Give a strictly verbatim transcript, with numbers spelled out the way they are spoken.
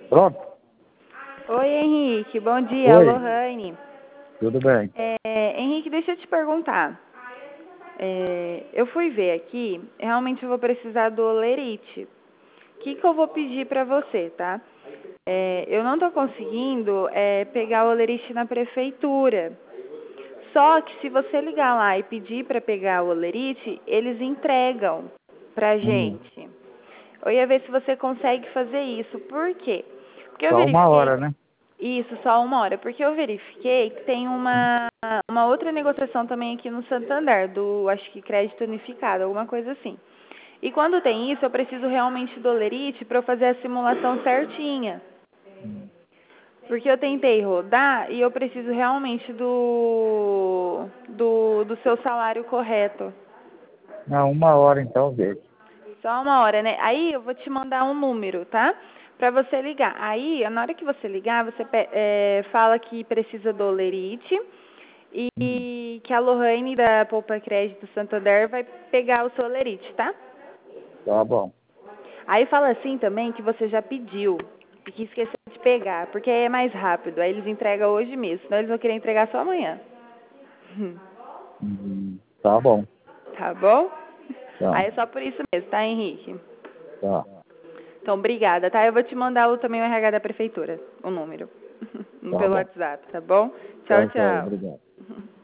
Pronto? Oi, Henrique. Bom dia, Oi. Lohane. Tudo bem. É, Henrique, deixa eu te perguntar. É, eu fui ver aqui, realmente eu vou precisar do olerite. O que, que eu vou pedir para você, tá? É, eu não estou conseguindo é, pegar o olerite na prefeitura. Só que se você ligar lá e pedir para pegar o olerite, eles entregam pra Hum. gente. Eu ia ver se você consegue fazer isso. Por quê? Porque eu Só uma verifiquei. hora, né? Isso, só uma hora. Porque eu verifiquei que tem uma, uma outra negociação também aqui no Santander, do, acho que crédito unificado, alguma coisa assim. E quando tem isso, eu preciso realmente do olerite para eu fazer a simulação certinha. Hum. Porque eu tentei rodar e eu preciso realmente do, do, do seu salário correto. Não, uma hora então, vejo. Só uma hora, né? Aí eu vou te mandar um número, tá? Pra você ligar. Aí, na hora que você ligar, você pe- é, fala que precisa do olerite e Hum. que a Lohane da Poupa Crédito Santander vai pegar o seu olerite, tá? Tá bom. Aí fala assim também que você já pediu e que esqueceu de pegar, porque aí é mais rápido. Aí eles entregam hoje mesmo, senão eles vão querer entregar só amanhã. Hum. Tá bom. Tá bom? Tá. Aí é só por isso mesmo, tá, Henrique? Tá. Então, obrigada, tá? Eu vou te mandar o, também o R H da prefeitura, o número, Tá pelo bom. WhatsApp, tá bom? Tchau, Tá, tá. tchau. Obrigado.